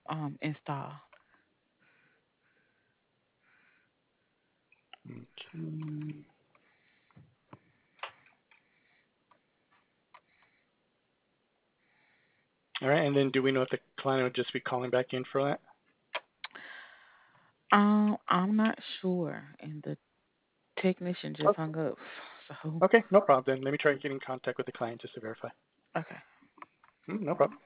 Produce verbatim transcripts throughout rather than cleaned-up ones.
um, install. Okay. All right, and then do we know if the client would just be calling back in for that? Um, I'm not sure, and the technician just Okay, hung up. So, okay, no problem. Then let me try getting in contact with the client just to verify. okay. Mm, no problem.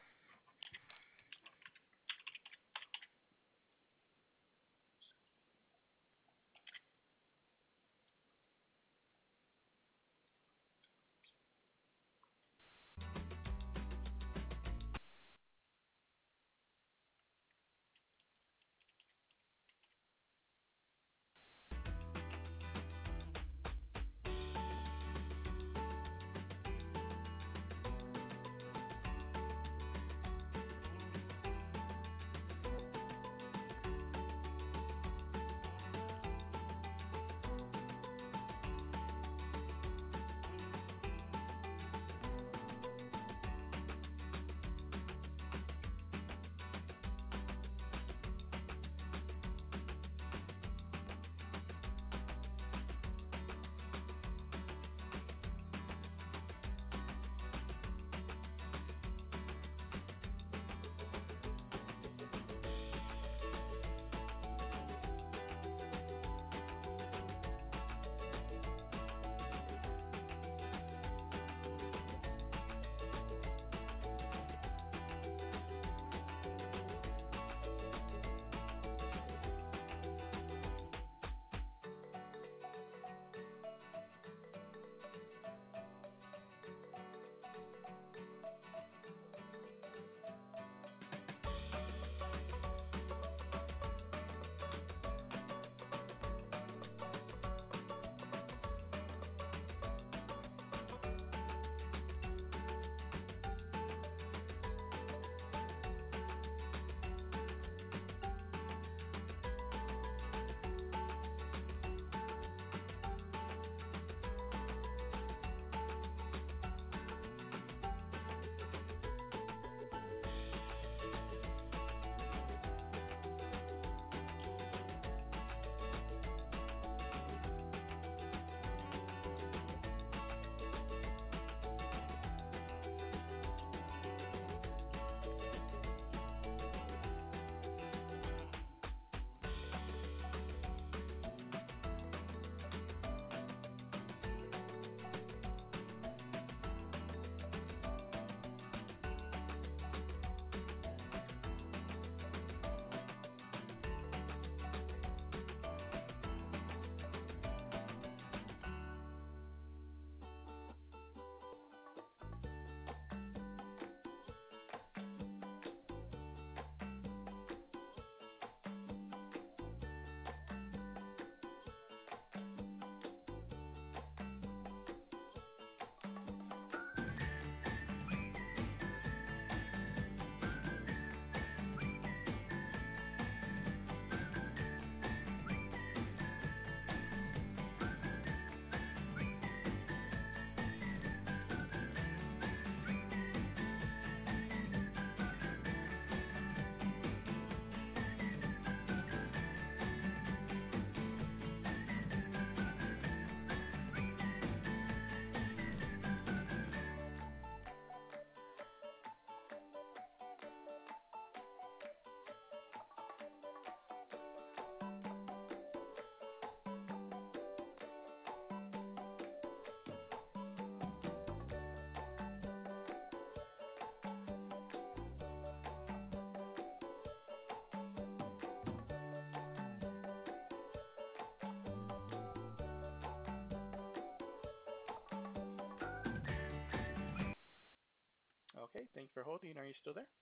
Okay, thank you for holding. Are you still there?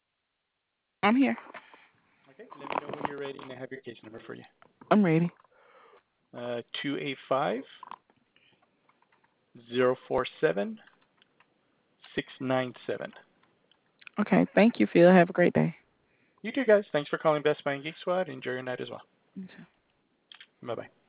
I'm here. Okay, let me know when you're ready, and I have your case number for you. I'm ready. Uh, two eight five zero four seven six nine seven. Okay. Thank you, Phil. Have a great day. You too, guys. Thanks for calling Best Buy and Geek Squad. Enjoy your night as well. Okay. Bye bye.